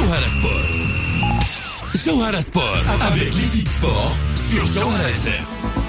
Jawhara Sport. Jawhara Sport avec l'équipe sport sur Jawhara FM.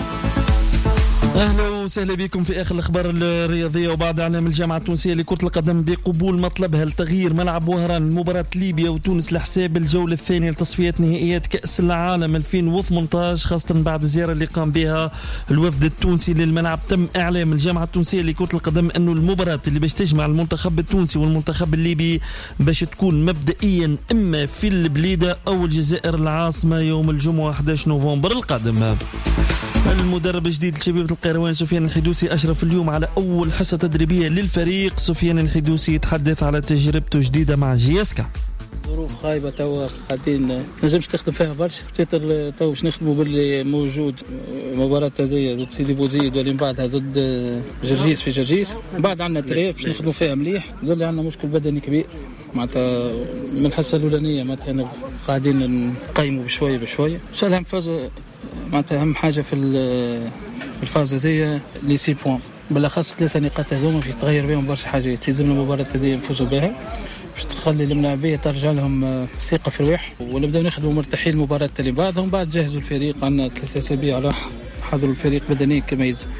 أهلا وسهلا بكم في آخر الأخبار الرياضية. وبعد إعلام الجامعة التونسية لكرة القدم بقبول مطلبها لتغيير ملعب وهران مباراة ليبيا وتونس لحساب الجولة الثانية لتصفيات نهائيات كأس العالم 2018، خاصة بعد الزيارة اللي قام بها الوفد التونسي للملعب، تم إعلام الجامعة التونسية لكرة القدم أنه المباراة اللي باش تجمع المنتخب التونسي والمنتخب الليبي باش تكون مبدئيا إما في البليدة أو الجزائر العاصمة يوم الجمعة 11 نوفمبر القادم. المدرب الجديد لشبيبة القيروان سفيان الحدوسي أشرف اليوم على أول حصة تدريبية للفريق. سفيان الحدوسي يتحدث على تجربته جديدة مع جياسكا. ظروف خايبة توا قاعدين نجمش تخدم فيها برشا، تيتر تو باش نخدموا باللي موجود. مباراة هذيا ضد سيدي بوزيد واللي بعدها ضد جرجيس في جرجيس، بعد عندنا تريف باش نخدموا فيها مليح. ظل عندنا مشكل بدني كبير معناتها من الحصة الأولانية، معناتها قاعدين نقيموا بشوية بشوية. إن شاء الله فاز معناتها أهم حاجة في الفاز هذيا لي 6 بوان، بالأخص 3 نقاط هذوما في تغير بهم برشا حاجات. يلزمنا المباراة هذيا نفوزوا بها باش تخلي الملاعبية ترجع لهم ثقة في الرواح، ونبداو نخدموا مرتاحين المباراة اللي بعدهم. بعد جهزوا الفريق، عندنا 3 أسابيع على حضروا الفريق بدنيا كما يلزم.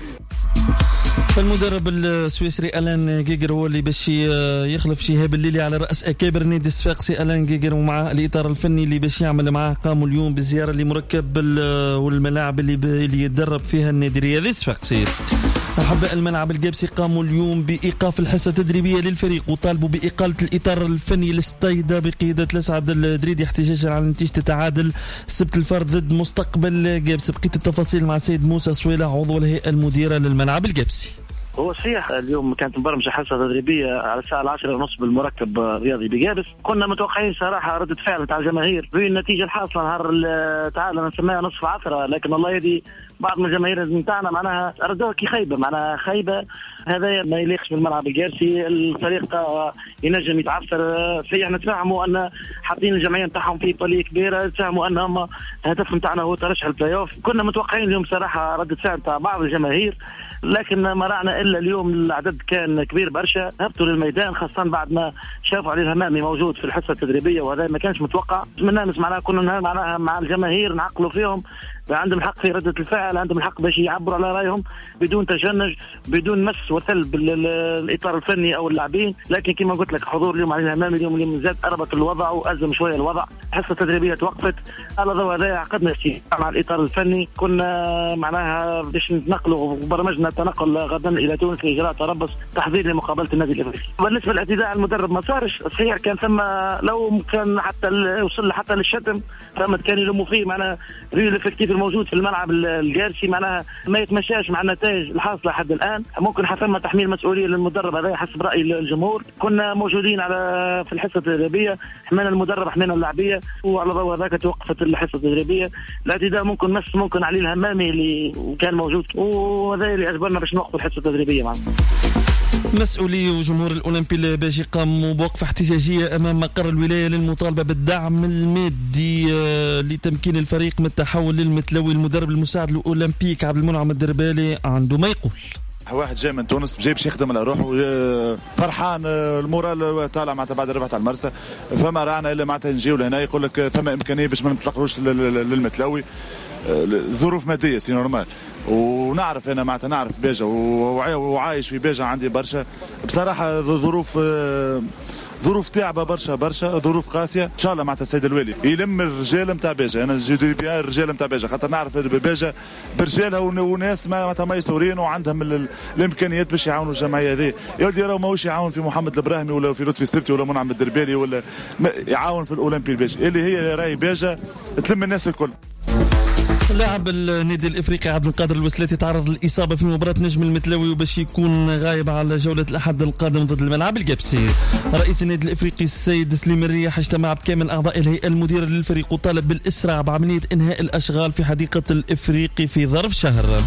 المدرب السويسري ألان جيجر هو اللي باش يخلف شهاب الليلي على رأس أكابر نادي الصفاقسي. ألان جيجر ومعه الإطار الفني اللي باش يعمل معاه قاموا اليوم بالزيارة لمركب والملاعب اللي يتدرب فيها النادي الرياضي الصفاقسي. أحباء الملعب الجابسي قاموا اليوم بإيقاف الحصة التدريبية للفريق وطالبوا بإقالة الإطار الفني للستايدة بقيادة الأسعد الدريدي احتجاجا على نتيجة التعادل السبت الفرد ضد مستقبل جابس. بقية التفاصيل مع سيد موسى سويلة عضو الهيئة المديرة للملعب الجابسي. هو صحيح اليوم كانت مبرمجة حصة تدريبية على الساعة 10:30 بالمركب الرياضي بجابس. كنا متوقعين صراحة ردة فعل تاع الجماهير في النتيجة الحاصلة نهار تعال نسميها نصف عثرة، لكن الله يدي بعض من الجماهير نتاعنا معناها ردوها كي خيبة، معناها خيبة. هذا ما يليقش بالملعب الجارسي. الفريق ينجم يتعثر فيه. نتفهموا أن حاطين الجمعية نتاعهم في طلية كبيرة، نتفهموا أنهم هدف نتاعنا هو ترشح البلاي أوف. كنا متوقعين اليوم صراحة ردة فعل تاع بعض الجماهير، لكن ما رأنا إلا اليوم العدد كان كبير برشا، هبطوا للميدان خاصة بعد ما شافوا علي الهمامي موجود في الحصة التدريبية، وهذا ما كانش متوقع. من الناس معناها كنا معناها مع الجماهير نعقلوا فيهم، عندهم الحق في ردة الفعل، عندهم الحق باش يعبروا على رأيهم بدون تشنج بدون مس وثلب الإطار الفني أو اللاعبين. لكن كما قلت لك حضور اليوم علي الهمامي اليوم زاد أربط الوضع وأزم شوية الوضع. الحصة التدريبية توقفت على ضوء هذا. عقدنا استماع مع الإطار الفني، كنا معناها باش نتنقلوا وبرمجنا التنقل غدا إلى تونس لإجراء تربص تحضير لمقابلة النادي الأفريقي. بالنسبة لاعتداء المدرب ما صارش صحيح، كان ثم لو كان حتى وصل حتى للشتم ثم كان يلوموا فيه معناها ريل افكتيف الموجود في الملعب الجارسي معناها ما يتمشاش مع النتائج الحاصله حد الان. ممكن حتم تحميل مسؤوليه للمدرب هذا حسب راي الجمهور. كنا موجودين على في الحصه التدريبيه، حمينا المدرب حمينا اللاعبيه، وعلى ضوء هذاك توقفت الحصه التدريبيه. الاعتداء ممكن علي الهمامي اللي كان موجود، وهذا اللي اجبرنا باش نوقف الحصه التدريبيه معنا. مسؤولي وجمهور الأولمبي الباجي قاموا بوقفة احتجاجية أمام مقر الولاية للمطالبة بالدعم المادي لتمكين الفريق من التحول للمتلوي. المدرب المساعد الأولمبيك عبد المنعم الدربالي عنده ما يقول. واحد جاي من تونس جاي باش يخدم على روحه، فرحان، المورال طالع معناتها بعد الربح تاع المرسى. فما رانا الا معناتها نجيو لهنا يقول لك ثم امكانيه باش ما نتلقروش للمتلوي. ظروف ماديه سي نورمال، ونعرف انا معناتها نعرف باجا وعايش في باجا، عندي برشا بصراحه ظروف تعبه برشا ظروف قاسيه. ان شاء الله معناتها السيد الوالي يلم الرجال نتاع باجا. انا جي بيان الرجال نتاع باجا خاطر نعرف باجا برجالها وناس معناتها ميسورين وعندهم الامكانيات باش يعاونوا الجمعيه هذه. يا ولدي راهو ماهوش يعاون في محمد الابراهيمي ولا في لطفي السبتي ولا منعم الدربالي، ولا يعاون في الاولمبي الباجي اللي هي راهي باجا تلم الناس الكل. لاعب النادي الافريقي عبد القادر الوسلاتي تعرض للاصابه في مباراه نجم المتلوي وباش يكون غايب على جوله الاحد القادم ضد الملعب الجابسي. رئيس النادي الافريقي السيد سليم الرياح اجتمع بكامل اعضاء الهيئه المديره للفريق وطالب بالاسراع بعمليه انهاء الاشغال في حديقه الافريقي في ظرف شهر.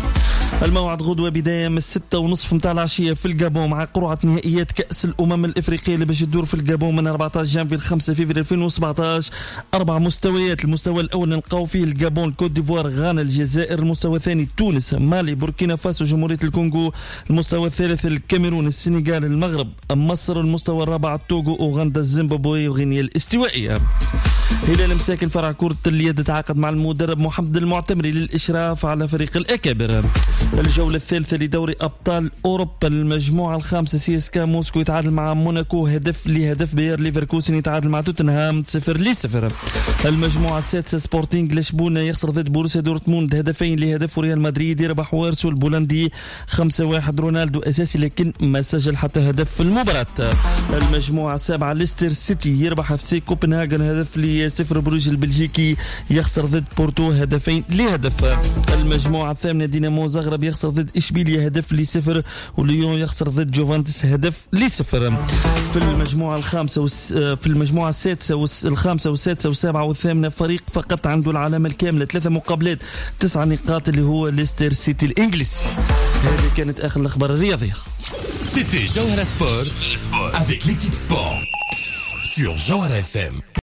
الموعد غدوة بداية من 6:30 متاع العشية في الجابون مع قرعة نهائيات كأس الأمم الإفريقية اللي باش تدور في الجابون من 14 جانفي ل 5 فبراير 2017. 4 مستويات. المستوى الأول نلقاو فيه الجابون، الكوت ديفوار، غانا، الجزائر. المستوى الثاني تونس، مالي، بوركينا فاسو، جمهورية الكونغو. المستوى الثالث الكاميرون، السنغال، المغرب، مصر. المستوى الرابع توغو، أوغندا، الزيمبابوي وغينيا الاستوائية. هلال مساكن فرع كرة اليد تعاقد مع المدرب محمد المعتمري للإشراف على فريق الأكابر. الجولة الثالثة لدوري أبطال أوروبا، المجموعة الخامسة سيسكا موسكو يتعادل مع موناكو هدف باير ليفركوسن يتعادل مع توتنهام 0-0. المجموعة السادسة سبورتينغ لشبونة يخسر ضد بوروسيا دورتموند 2-1 وريال مدريد يربح وارسو البولندي 5-1. رونالدو أساسي لكن ما سجل حتى هدف في المباراة. المجموعة السابعة ليستر سيتي يربح FC كوبنهاغن 0-0. بروج البلجيكي يخسر ضد بورتو 2-0. المجموعة الثامنة دينامو زغرب يخسر ضد إشبيليا 0-0 وليون يخسر ضد جوفانتس 0-0. في المجموعة السادسة والخامسة والسادسة والسابعة والثامنة فريق فقط عنده العلامة الكاملة 3 مقابلات 9 نقاط اللي هو ليستر سيتي الإنجليزي. هذه كانت آخر الأخبار الرياضية. C'était Jawhara Sport avec l'équipe sport sur Jawhara FM.